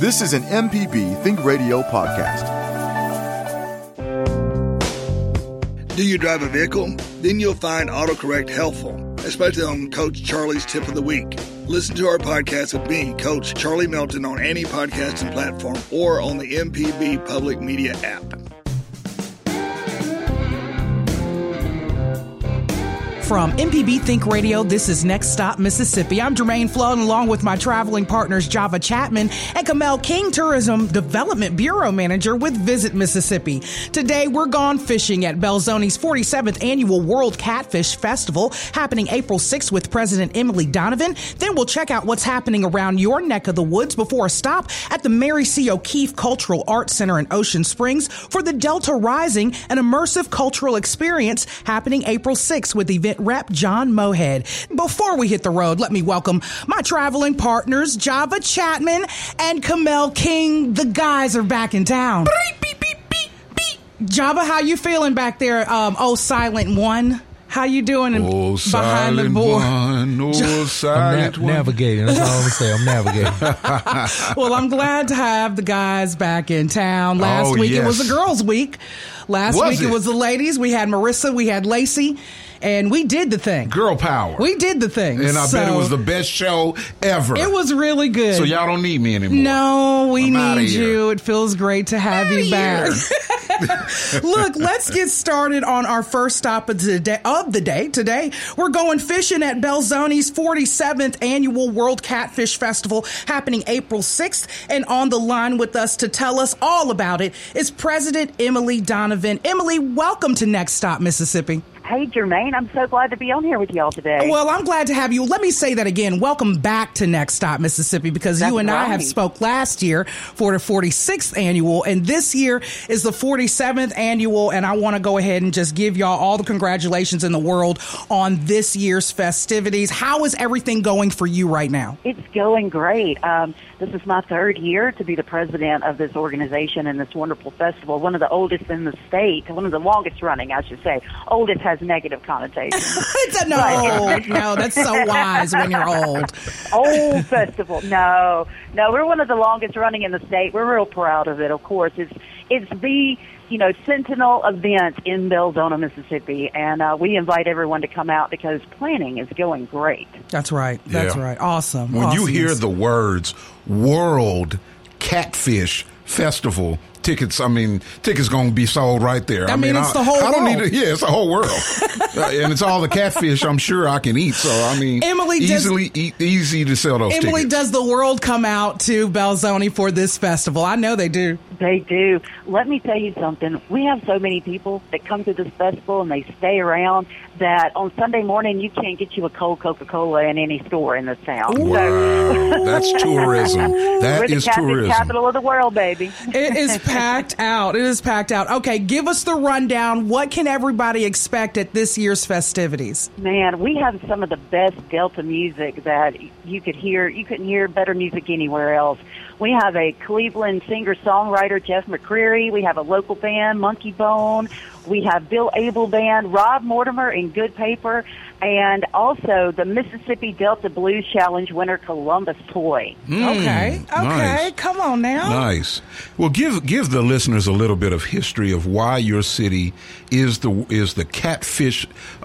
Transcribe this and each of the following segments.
This is an MPB Think Radio podcast. Do you drive a vehicle? Then you'll find AutoCorrect helpful, especially on Coach Charlie's Tip of the Week. Listen to our podcast with me, Coach Charlie Melton, on any podcasting platform or on the MPB Public Media app. From MPB Think Radio, this is Next Stop Mississippi. I'm Jermaine Flood, along with my traveling partners Java Chapman and Kamel King, Tourism Development Bureau Manager with Visit Mississippi. Today, we're gone fishing at Belzoni's 47th Annual World Catfish Festival, happening April 6th with President Emily Donovan. Then we'll check out what's happening around your neck of the woods before a stop at the Mary C. O'Keefe Cultural Arts Center in Ocean Springs for the Delta Rising, an immersive cultural experience happening April 6th with event rep John Mohead. Before we hit the road, let me welcome my traveling partners, Java Chapman and Kamel King. The guys are back in town. Java, how you feeling back there? Silent one. How you doing behind the board? Silent one. Navigating. That's all I'm going to say. I'm navigating. Well, I'm glad to have the guys back in town. Last week it was a girls' week. Last week it was the ladies. We had Marissa, we had Lacey. And we did the thing. Girl power. We did the thing. And I bet it was the best show ever. It was really good. So y'all don't need me anymore. No, we need you. It feels great to have you back. Look, let's get started on our first stop of the day. Today, we're going fishing at Belzoni's 47th Annual World Catfish Festival, happening April 6th. And on the line with us to tell us all about it is President Emily Donovan. Emily, welcome to Next Stop Mississippi. Hey, Jermaine, I'm so glad to be on here with y'all today. Well, I'm glad to have you. Let me say that again. Welcome back to Next Stop Mississippi, because you and I have spoke last year for the 46th annual, and this year is the 47th annual, and I want to go ahead and just give y'all all the congratulations in the world on this year's festivities. How is everything going for you right now? It's going great. This is my third year to be the president of this organization and this wonderful festival, one of the oldest in the state, one of the longest running, I should say. Oldest has negative connotations. No, that's so wise when you're old. Old festival. No, we're one of the longest running in the state. We're real proud of it, of course. It's the Sentinel event in Belzoni, Mississippi, and we invite everyone to come out because planning is going great. That's right. That's right. Awesome. When you hear the words World Catfish Festival, tickets going to be sold right there. I mean, it's the whole world. It's the whole world. And it's all the catfish I'm sure I can eat. So, Emily easy to sell those tickets. Emily, does the world come out to Belzoni for this festival? I know they do. They do. Let me tell you something. We have so many people that come to this festival and they stay around that on Sunday morning you can't get you a cold Coca-Cola in any store in this town. Wow. That's tourism. That is tourism. We're the capital of the world, baby. It is packed out. It is packed out. Okay, give us the rundown. What can everybody expect at this year's festivities? Man, we have some of the best Delta music that you could hear. You couldn't hear better music anywhere else. We have a Cleveland singer-songwriter, Jeff McCreary. We have a local band, Monkey Bone. We have Bill Abel Band, Rob Mortimer and Good Paper, and also the Mississippi Delta Blues Challenge winner, Columbus Toy. Okay, nice. Come on now. Nice. Well, give the listeners a little bit of history of why your city is the catfish.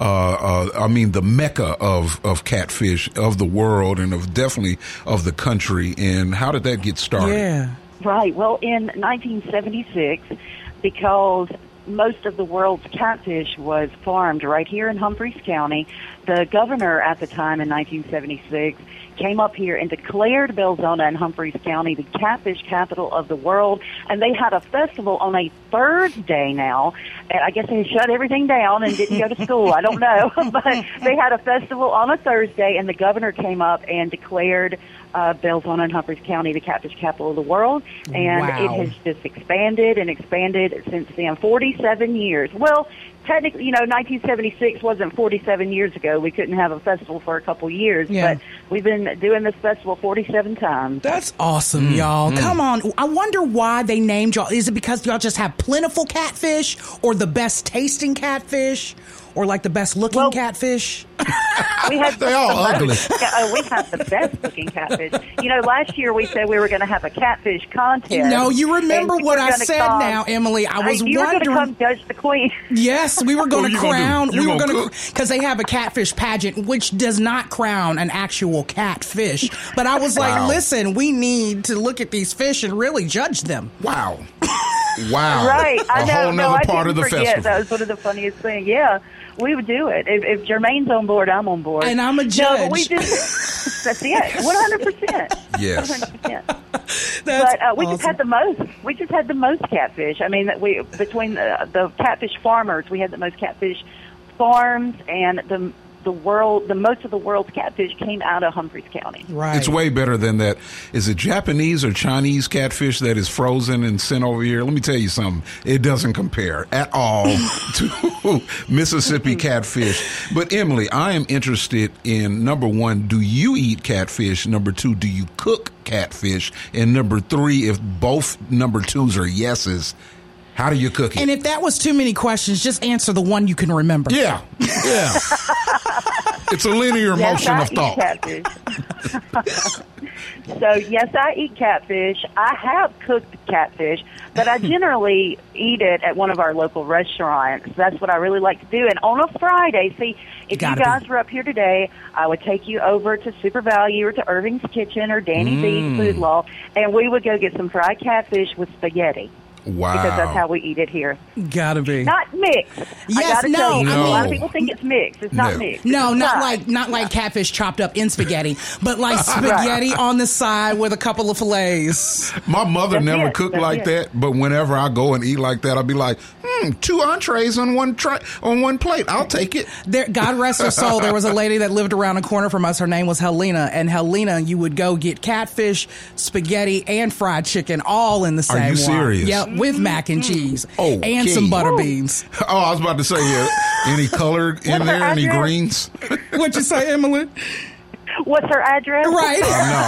The mecca of catfish of the world and definitely of the country. And how did that get started? Yeah. Right. Well, in 1976, because most of the world's catfish was farmed right here in Humphreys County, the governor at the time in 1976 came up here and declared Belzoni and Humphreys County the catfish capital of the world. And they had a festival on a Thursday now. And I guess they shut everything down and didn't go to school. I don't know. But they had a festival on a Thursday, and the governor came up and declared Belzoni and Humphreys County the catfish capital of the world. And It has just expanded and expanded since then. 47 years. Well, technically, 1976 wasn't 47 years ago. We couldn't have a festival for a couple years, but we've been doing this festival 47 times. That's awesome, y'all. Come on. I wonder why they named y'all. Is it because y'all just have plentiful catfish, or the best tasting catfish, or like the best looking catfish? They all ugly. We have the best looking catfish. Last year we said we were going to have a catfish contest. No, you remember what I said now, Emily. I was you wondering. You were going to come judge the queen. Yes, we were going to crown. We were going to because they have a catfish pageant, which does not crown an actual catfish. But I was like, listen, we need to look at these fish and really judge them. Wow. Wow. Right. I know. Whole nother part of the festival. That was one of the funniest things. Yeah. We would do it. If Jermaine's on board, I'm on board. And I'm a judge. No, but we just, that's it. 100%. Yes. 100%. But we awesome. just had the most. We just had the most catfish. I mean, between the catfish farmers, we had the most catfish farms, and the most of the world's catfish came out of Humphreys County. Right. It's way better than that. Is it Japanese or Chinese catfish that is frozen and sent over here? Let me tell you something. It doesn't compare at all to Mississippi catfish. But Emily, I am interested in, number one, do you eat catfish? Number two, do you cook catfish? And number three, if both number twos are yeses, how do you cook it? And if that was too many questions, just answer the one you can remember. Yeah. It's a linear motion of thought. So, yes, I eat catfish. I have cooked catfish, but I generally eat it at one of our local restaurants. That's what I really like to do. And on a Friday, see, if you guys were up here today, I would take you over to Super Value or to Irving's Kitchen or Danny B's Food Law, and we would go get some fried catfish with spaghetti. Wow. Because that's how we eat it here. Gotta be. Not mixed. Yes, I gotta no. tell you, No. a lot of people think it's mixed. It's not mixed. No, not like catfish chopped up in spaghetti, but like spaghetti on the side with a couple of fillets. My mother never cooked like that, but whenever I go and eat like that, I'll be like, 2 entrees on one plate. I'll take it. God rest her soul. There was a lady that lived around the corner from us. Her name was Helena, and Helena, you would go get catfish, spaghetti, and fried chicken all in the same one. Are you serious? Yep, with mac and cheese and some butter beans. Oh, I was about to say, any color in there, any greens? What'd you say, Emily? What's her address? Right.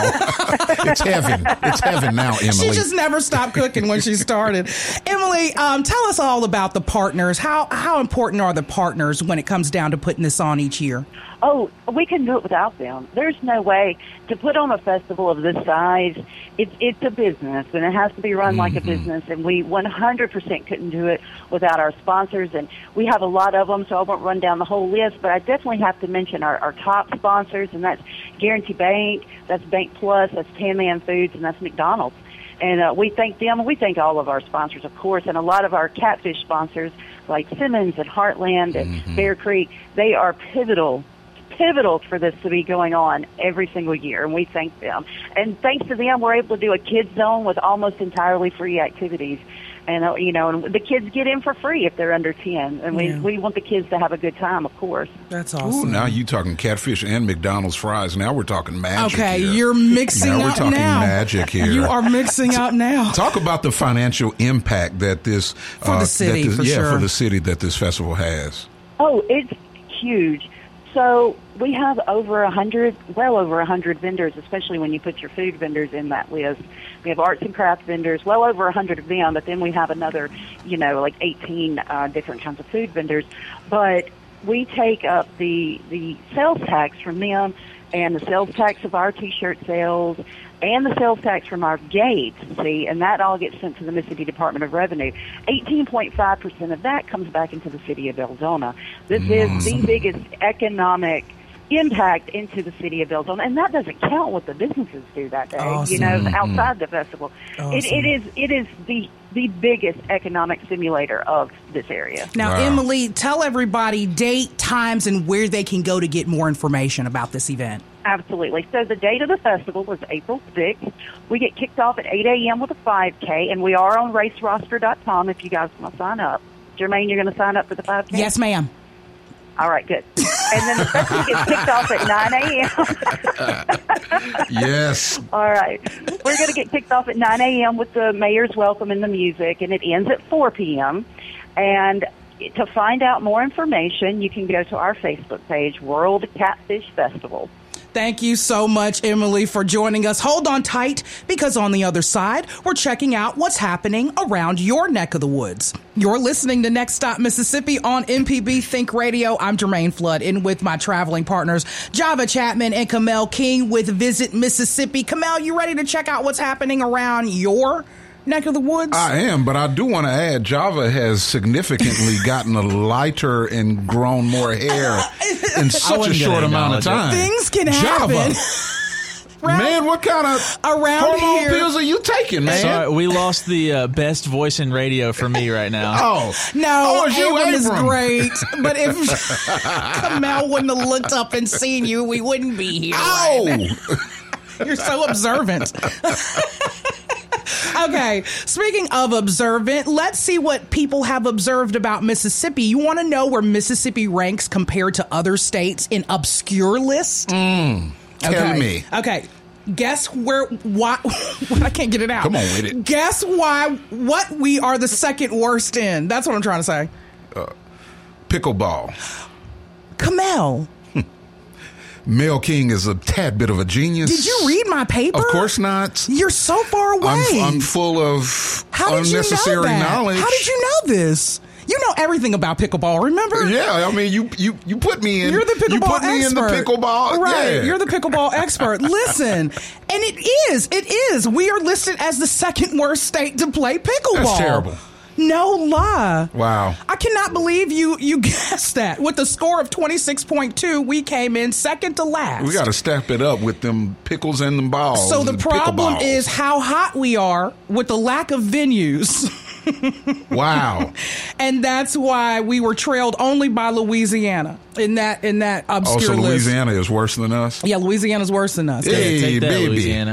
No. It's heaven. It's heaven now, Emily. She just never stopped cooking when she started. Emily, tell us all about the partners. How important are the partners when it comes down to putting this on each year? Oh, we couldn't do it without them. There's no way to put on a festival of this size. It's a business, and it has to be run like a business, and we 100% couldn't do it without our sponsors, and we have a lot of them, so I won't run down the whole list, but I definitely have to mention our top sponsors, and that's Guarantee Bank, that's Bank Plus, that's Tan Man Foods, and that's McDonald's. And we thank them, and we thank all of our sponsors, of course, and a lot of our catfish sponsors, like Simmons and Heartland and Bear Creek, they are pivotal for this to be going on every single year, and we thank them. And thanks to them, we're able to do a kids zone with almost entirely free activities. And, and the kids get in for free if they're under 10. And we want the kids to have a good time, of course. That's awesome. Ooh, now you talking catfish and McDonald's fries. Now we're talking magic. Okay, here. you're mixing now up we're talking now. magic here. You are mixing up now. Talk about the financial impact that this for the city, for sure. the city that this festival has. Oh, it's huge. So we have well over 100 vendors, especially when you put your food vendors in that list. We have arts and crafts vendors, well over 100 of them, but then we have another, like 18 different kinds of food vendors. But we take up the sales tax from them and the sales tax of our T-shirt sales and the sales tax from our gates, and that all gets sent to the Mississippi Department of Revenue. 18.5% of that comes back into the city of Belzona. This is the biggest economic impact into the city of Belzona, and that doesn't count what the businesses do that day, outside the festival. Awesome. It is the biggest economic stimulator of this area. Now, Emily, tell everybody date, times, and where they can go to get more information about this event. Absolutely. So the date of the festival was April 6th. We get kicked off at 8 a.m. with a 5K, and we are on raceroster.com if you guys want to sign up. Jermaine, you're going to sign up for the 5K? Yes, ma'am. All right, good. And then the festival gets kicked off at 9 a.m. Yes. All right. We're going to get kicked off at 9 a.m. with the mayor's welcome and the music, and it ends at 4 p.m. And to find out more information, you can go to our Facebook page, World Catfish Festival. Thank you so much, Emily, for joining us. Hold on tight, because on the other side, we're checking out what's happening around your neck of the woods. You're listening to Next Stop Mississippi on MPB Think Radio. I'm Jermaine Flood, in with my traveling partners, Java Chapman and Kamel King with Visit Mississippi. Kamel, you ready to check out what's happening around your neck of the woods? I am, but I do want to add, Java has significantly gotten a lighter and grown more hair in such a short amount of time. Things can happen. Man, what kind of hormone pills are you taking, man? Sorry, we lost the best voice in radio for me right now. Abram is great, but if Kamel wouldn't have looked up and seen you, we wouldn't be here. Right? You're so observant. Okay, speaking of observant, let's see what people have observed about Mississippi. You want to know where Mississippi ranks compared to other states in obscure lists? Tell me. Okay, guess why I can't get it out. Come on with it. Guess what we are the second worst in. That's what I'm trying to say. Pickleball. Kamel. Mel King is a tad bit of a genius. Did you read my paper? Of course not. You're so far away. I'm full of unnecessary knowledge. How did you know this? You know everything about pickleball, remember? Yeah, I mean, you put me in. You're the pickleball expert. You put me in the pickleball. Right, yeah. You're the pickleball expert. Listen, and it is. We are listed as the second worst state to play pickleball. That's terrible. No lie. Wow. I cannot believe you guessed that. With a score of 26.2, we came in second to last. We got to step it up with them pickles and them balls. So the problem is how hot we are with the lack of venues. Wow. And that's why we were trailed only by Louisiana in that obscure list. Louisiana is worse than us? Yeah, Louisiana's worse than us. Hey, take that, baby. Louisiana.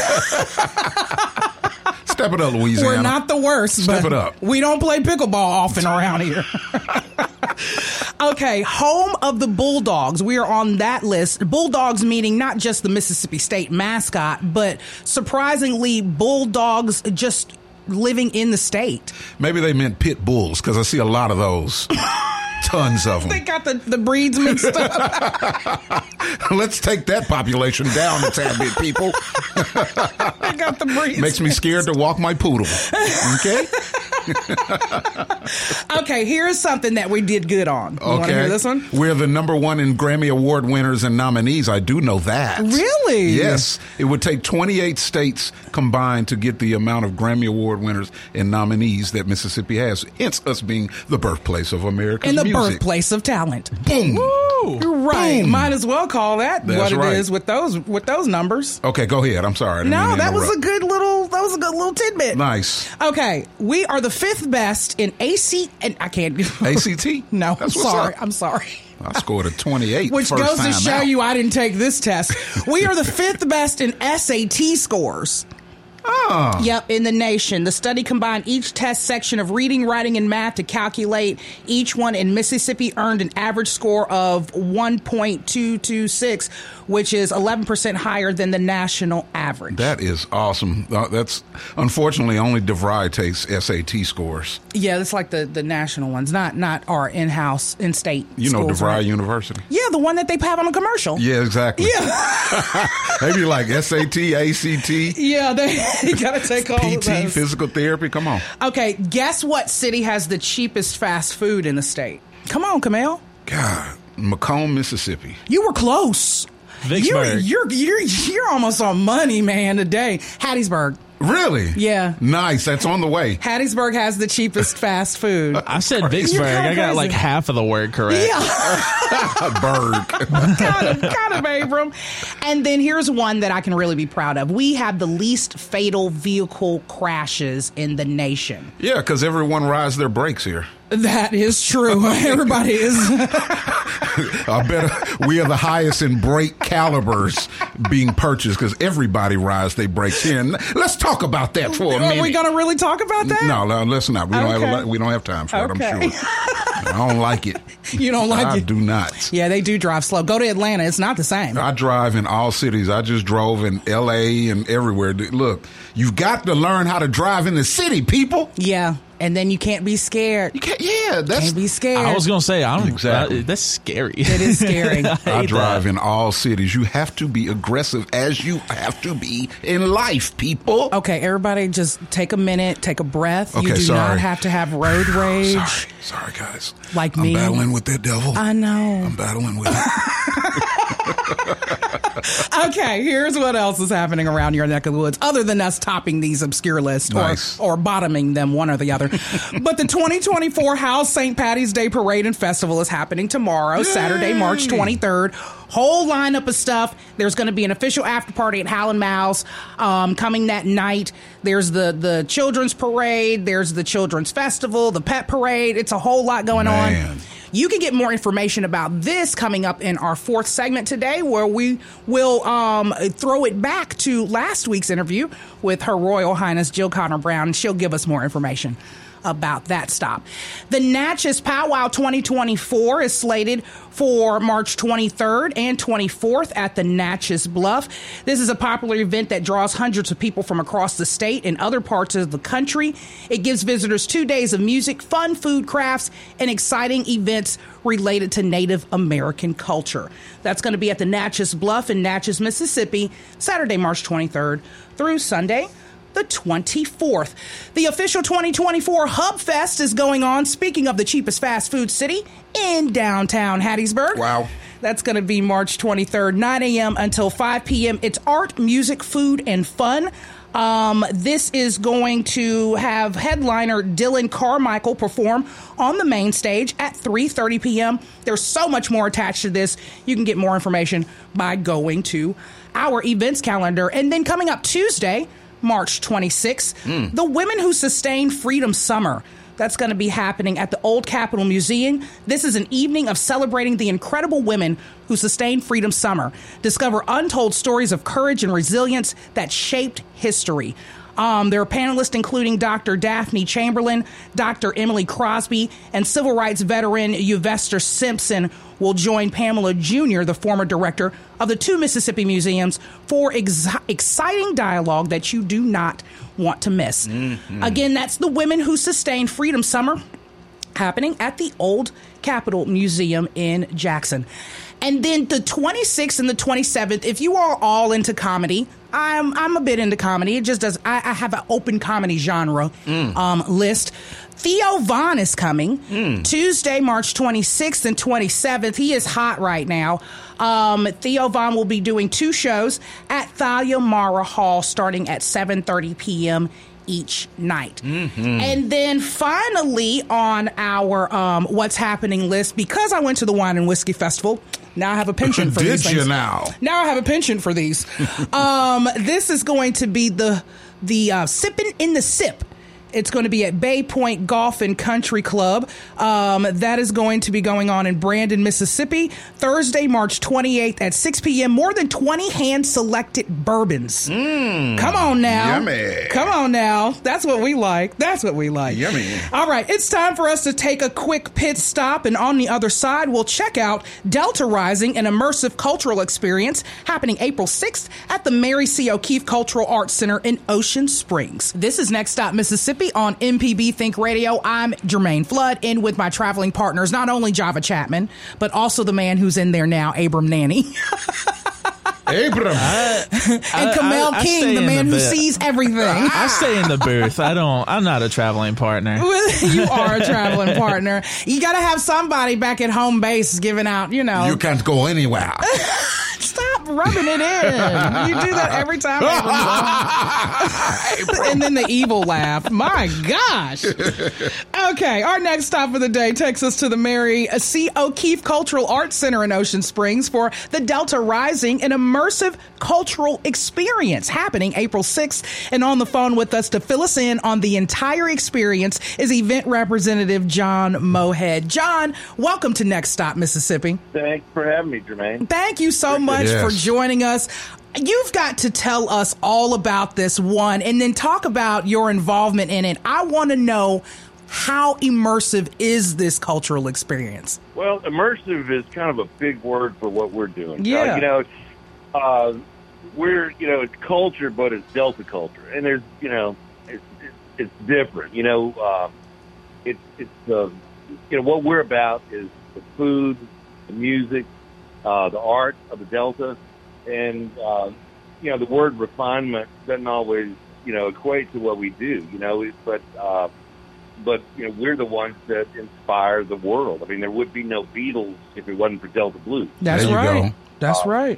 Step it up, Louisiana. We're not the worst. Step it up. We don't play pickleball often around here. Okay, home of the Bulldogs. We are on that list. Bulldogs meaning not just the Mississippi State mascot, but surprisingly, Bulldogs just living in the state. Maybe they meant pit bulls, because I see a lot of those. Tons of them. They got the breeds mixed up. Let's take that population down a tad bit, people. They got the breeds. Makes me scared to walk my poodle. Okay? Okay, here's something that we did good on. You want to hear this one? We're the number one in Grammy Award winners and nominees. I do know that. Really? Yes. It would take 28 states combined to get the amount of Grammy Award winners and nominees that Mississippi has. Hence us being the birthplace of American music. And the birthplace of talent. Boom. Woo. You're right. Boom. Might as well call that That's what right. it is with those numbers. Okay, go ahead. I'm sorry. I didn't mean No, to that was interrupt. a good little tidbit. Nice. Okay, we are the fifth best in and I can't. ACT? No, That's what's up. I'm sorry. I scored a 28. Which first goes to time show out. you I didn't take this test. We are the fifth best in SAT scores. Oh. Yep, in the nation. The study combined each test section of reading, writing, and math to calculate each one, and Mississippi earned an average score of 1.226, which is 11% higher than the national average. That is awesome. That's unfortunately only DeVry takes SAT scores. Yeah, it's like the national ones, not our in-house, in-state You know schools, DeVry right? University. Yeah, the one that they have on a commercial. Yeah, exactly. Yeah. Maybe like SAT, ACT, Yeah, you got to take all of PT, those. physical therapy. Come on. Okay, guess what city has the cheapest fast food in the state? Come on, Kamel. God, Macomb, Mississippi. You were close. Vicksburg. You're almost on money, man, today. Hattiesburg. Really? Yeah. Nice. That's on the way. Hattiesburg has the cheapest fast food. I said Vicksburg. You're kinda I got crazy. like half of the word correct. Yeah. Berg. Got him, Abram. And then here's one that I can really be proud of. We have the least fatal vehicle crashes in the nation. Yeah, because everyone rides their brakes here. That is true. Everybody is. I bet we are the highest in brake calibers being purchased because everybody rides their brakes here. And let's talk about that for a minute. Are we going to really talk about that? No, let's not. We don't Okay. have time for it, Okay. I'm sure. I don't like it. You don't like it? I do not. Yeah, they do drive slow. Go to Atlanta. It's not the same. I drive in all cities. I just drove in L.A. and everywhere. Look, you've got to learn how to drive in the city, people. Yeah, and then you can't be scared. You can't. Yeah, Can't be scared. I was going to say, Exactly. that's scary. It is scary. I drive in all cities. You have to be aggressive as you have to be in life, people. Okay, everybody just take a minute, take a breath. Okay, you do sorry. not have to have road rage. Sorry, guys. Like I'm me. battling with that devil. I know. I'm battling with it. Okay, here's what else is happening around your neck of the woods, other than us topping these obscure lists Nice. or bottoming them, one or the other. But the 2024 House St. Patty's Day Parade and Festival is happening tomorrow, Saturday, March 23rd. Whole lineup of stuff. There's going to be an official after party at Howlin' Mouse coming that night. There's the children's parade. There's the children's festival, the pet parade. It's a whole lot going on. You can get more information about this coming up in our fourth segment today, where we will throw it back to last week's interview with Her Royal Highness Jill Connor Brown, and she'll give us more information about that stop. The Natchez Powwow 2024 is slated for March 23rd and 24th at the Natchez Bluff. This is a popular event that draws hundreds of people from across the state and other parts of the country. It gives visitors 2 days of music, fun food, crafts, and exciting events related to Native American culture. That's going to be at the Natchez Bluff in Natchez, Mississippi, Saturday, March 23rd through Sunday, the 24th. The official 2024 Hub Fest is going on, speaking of the cheapest fast food city, in downtown Hattiesburg. Wow. That's going to be March 23rd, 9 a.m. until 5 p.m. It's art, music, food, and fun. This is going to have headliner Dylan Carmichael perform on the main stage at 3:30 p.m. There's so much more attached to this. You can get more information by going to our events calendar. And then coming up Tuesday, March 26th, the Women Who Sustained Freedom Summer. That's going to be happening at the Old Capitol Museum. This is an evening of celebrating the incredible women who sustained Freedom Summer. Discover untold stories of courage and resilience that shaped history. There are panelists including Dr. Daphne Chamberlain, Dr. Emily Crosby, and civil rights veteran Uvester Simpson will join Pamela Jr., the former director of the two Mississippi museums, for exciting dialogue that you do not want to miss. Again, that's the Women Who Sustained Freedom Summer happening at the Old Capitol Museum in Jackson. And then the 26th and the 27th, if you are all into comedy, I'm a bit into comedy. It just does. I have an open comedy genre list. Theo Von is coming Tuesday, March 26th and 27th. He is hot right now. Theo Von will be doing two shows at Thalia Mara Hall starting at 7:30 p.m. each night. And then finally on our What's Happening list, because I went to the Wine and Whiskey Festival, now I have a penchant for these things. Did you now? Now I have a penchant for these. This is going to be the Sippin' in the Sip. It's going to be at Bay Point Golf and Country Club. That is going to be going on in Brandon, Mississippi, Thursday, March 28th at 6 p.m. More than 20 hand-selected bourbons. Come on now. Yummy. Come on now. That's what we like. That's what we like. Yummy. All right, it's time for us to take a quick pit stop, and on the other side, we'll check out Delta Rising, an immersive cultural experience happening April 6th at the Mary C. O'Keefe Cultural Arts Center in Ocean Springs. This is Next Stop Mississippi on MPB Think Radio. I'm Jermaine Flood, in with my traveling partners, not only Java Chapman, but also the man who's in there now, Abram Nanny. Abram. And Kamel King, the man who sees everything. I stay in the booth. I'm not a traveling partner. You are a traveling partner. You got to have somebody back at home base giving out, You can't go anywhere. Stop rubbing it in. You do that every time. And then the evil laugh. My gosh. Okay, our next stop of the day takes us to the Mary C. O'Keefe Cultural Arts Center in Ocean Springs for the Delta Rising, an immersive cultural experience happening April 6th. And on the phone with us to fill us in on the entire experience is event representative John Mohead. John, welcome to Next Stop Mississippi. Thanks for having me, Jermaine. Thank you so much for joining us. You've got to tell us all about this one and then talk about your involvement in it. I want to know How immersive is this cultural experience? Well, immersive is kind of a big word for what we're doing. Yeah. It's culture, but it's Delta culture, and there's, it's different. What we're about is the food, the music, the art of the Delta, and the word refinement doesn't always equate to what we do. But we're the ones that inspire the world. I mean, there would be no Beatles if it wasn't for Delta Blues. That's There you right. go. That's right.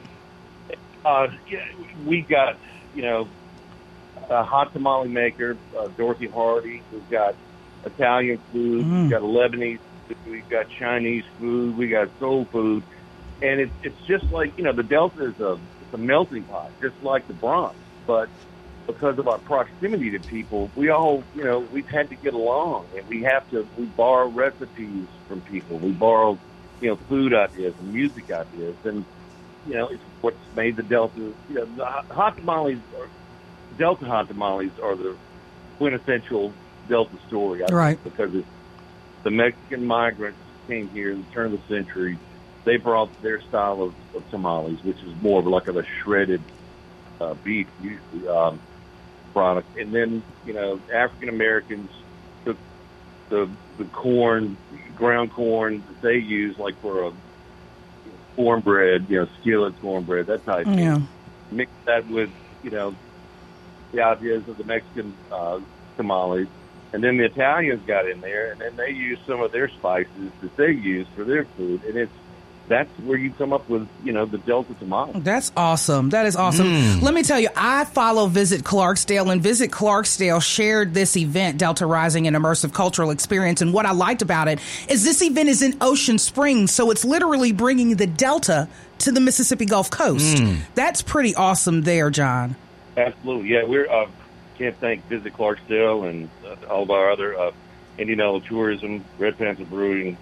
We got a hot tamale maker, Dorothy Hardy. We've got Italian food. We've got Lebanese food. We've got Chinese food. We got soul food, and it's just like the Delta is a melting pot, just like the Bronx. But because of our proximity to people, we all we've had to get along, and we borrow recipes from people. We borrow food ideas and music ideas, and it's what's made the Delta. The hot tamales, Delta hot tamales, are the quintessential Delta story, I Right. think, because it's the Mexican migrants came here at the turn of the century. They brought their style of tamales, which is more of like a shredded beef, usually product. And then African Americans took the corn, ground corn that they use, like for a cornbread, skillet cornbread, that type of Yeah. thing. Mix that with the ideas of the Mexican tamales, and then the Italians got in there, and then they used some of their spices that they use for their food, and that's where you come up with the Delta tamale. That's awesome. That is awesome. Let me tell you, I follow Visit Clarksdale, and Visit Clarksdale shared this event, Delta Rising, an immersive cultural experience. And what I liked about it is this event is in Ocean Springs, so it's literally bringing the Delta to the Mississippi Gulf Coast. That's pretty awesome there, John. Absolutely, yeah. We're can't thank Visit Clarksdale and all of our other Indianola Tourism, Red Panther Brewing,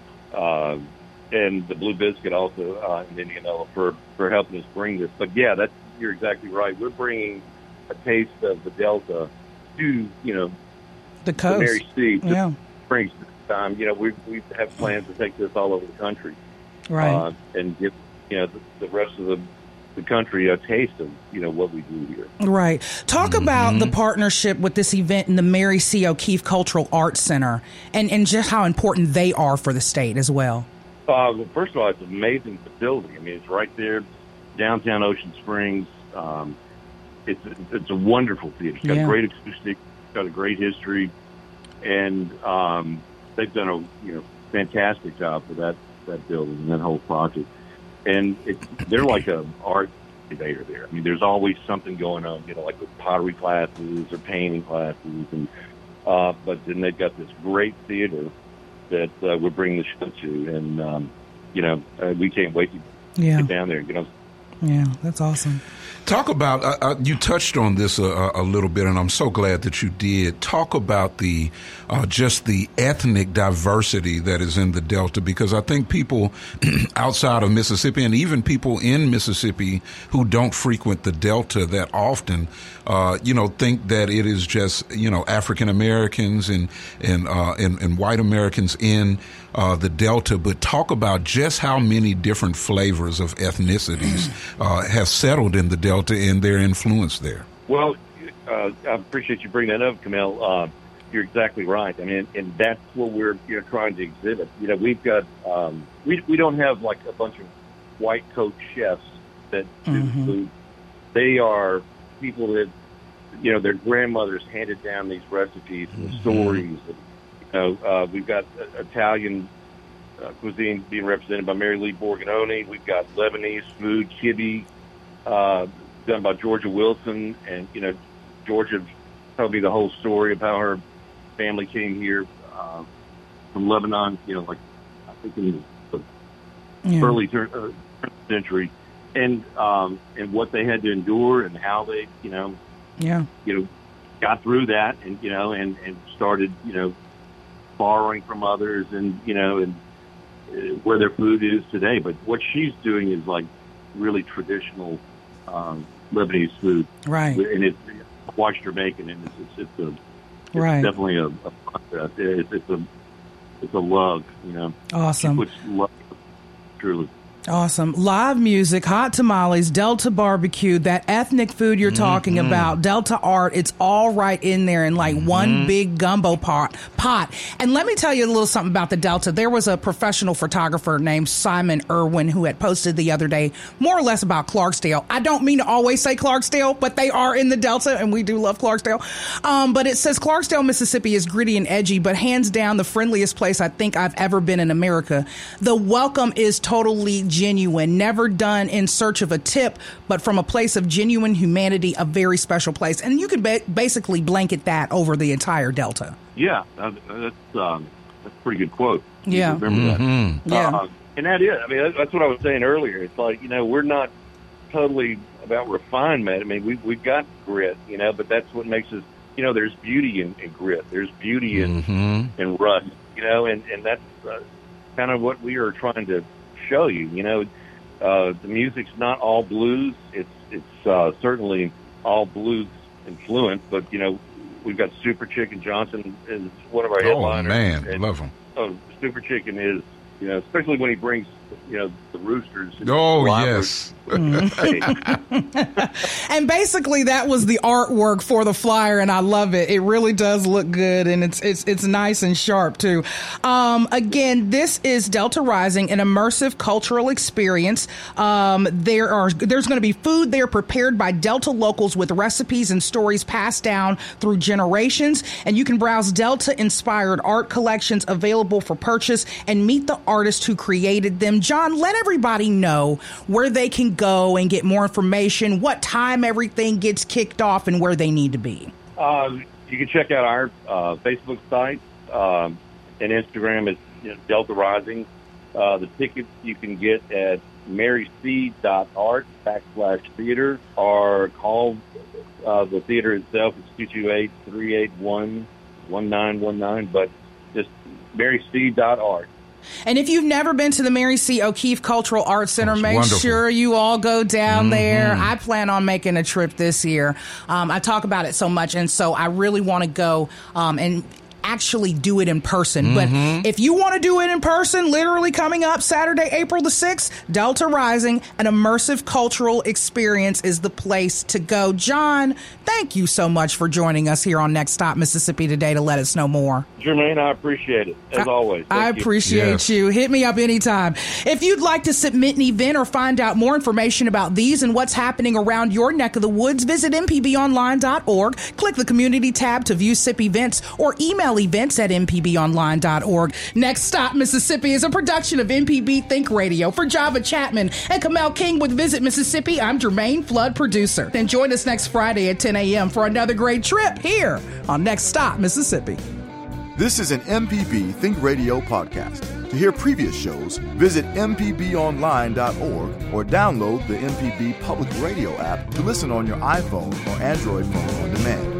and the Blue Biscuit also in Indianola for helping us bring this. But yeah, you're exactly right. We're bringing a taste of the Delta to The coast. the Mary C. Yeah. Springs this time. We have plans to take this all over the country, Right. and give the rest of the country a taste of what we do here. Right. Talk about the partnership with this event in the Mary C. O'Keefe Cultural Arts Center and just how important they are for the state as well. Well, first of all, it's an amazing facility. I mean, it's right there, downtown Ocean Springs. It's a wonderful theater. It's got a great acoustic, got a great history, and they've done a fantastic job for that building and that whole project. And they're like an art incubator there. I mean, there's always something going on, like with pottery classes or painting classes, and but then they've got this great theater that we're bringing the show to, and we can't wait to get down there. Yeah, that's awesome. Talk about, you touched on this a little bit, and I'm so glad that you did. Talk about just the ethnic diversity that is in the Delta, because I think people outside of Mississippi and even people in Mississippi who don't frequent the Delta that often, think that it is just, African Americans and white Americans in the Delta. But talk about just how many different flavors of ethnicities have settled in the Delta and their influence there. Well, I appreciate you bringing that up, Camille. You're exactly right. I mean, and that's what we're trying to exhibit. We've got we don't have like a bunch of white coat chefs that do food. They are people that their grandmothers handed down these recipes and stories. We've got Italian cuisine being represented by Mary Lee Borgononi. We've got Lebanese food, kibbe, done by Georgia Wilson, and Georgia told me the whole story of how her family came here from Lebanon. I think in the early century, and what they had to endure and how they got through that, and started borrowing from others, and where their food is today. But what she's doing is like really traditional Lebanese food, Right? And I watched her making it. It's Right. definitely a process. It's a love, you know. Awesome. Which love, truly. Awesome. Live music, hot tamales, Delta barbecue, that ethnic food you're talking about, Delta art, it's all right in there in like one big gumbo pot. And let me tell you a little something about the Delta. There was a professional photographer named Simon Irwin who had posted the other day more or less about Clarksdale. I don't mean to always say Clarksdale, but they are in the Delta and we do love Clarksdale. But it says Clarksdale, Mississippi is gritty and edgy, but hands down the friendliest place I think I've ever been in America. The welcome is totally genuine, never done in search of a tip, but from a place of genuine humanity, a very special place. And you can basically blanket that over the entire Delta. Yeah, that's a pretty good quote. Yeah. Remember that. Yeah. And that is, I mean, that's what I was saying earlier. It's like, you know, we're not totally about refinement. I mean, we've got grit, you know, but that's what makes us, you know, there's beauty in grit. There's beauty in rust, you know, and that's kind of what we are trying to show you. You know, the music's not all blues. It's certainly all blues influenced, but you know, we've got Super Chicken Johnson is one of our headliners. Oh man, I love him. Oh, Super Chicken is, you know, especially when he brings, you know, the roosters. Oh yes. And basically that was the artwork for the flyer, and I love it. It really does look good, and it's nice and sharp too. Again, this is Delta Rising, an immersive cultural experience. There's going to be food there prepared by Delta locals with recipes and stories passed down through generations, and you can browse Delta inspired art collections available for purchase and meet the artists who created them. John, let everybody know where they can go and get more information, what time everything gets kicked off, and where they need to be. You can check out our Facebook site and Instagram is, you know, Delta Rising. The tickets you can get at maryc.art/theater or call the theater itself. It's 228-381-1919, but just maryc.art. And if you've never been to the Mary C. O'Keefe Cultural Arts Center, make wonderful. sure you all go down there. I plan on making a trip this year. I talk about it so much, and so I really want to go and actually do it in person. But if you want to do it in person, literally coming up Saturday, April the 6th, Delta Rising, an immersive cultural experience is the place to go. John, thank you so much for joining us here on Next Stop Mississippi today to let us know more. Jermaine, I appreciate it, as always. I appreciate you. Hit me up anytime. If you'd like to submit an event or find out more information about these and what's happening around your neck of the woods, visit mpbonline.org, click the community tab to view SIP events, or email events at mpbonline.org. Next Stop Mississippi is a production of MPB Think Radio. For Java Chapman and Kamel King with Visit Mississippi, I'm Jermaine Flood, producer. Then join us next Friday at 10 a.m. for another great trip here on Next Stop Mississippi. This is an MPB Think Radio podcast. To hear previous shows, visit mpbonline.org or download the MPB Public Radio app to listen on your iPhone or Android phone on demand.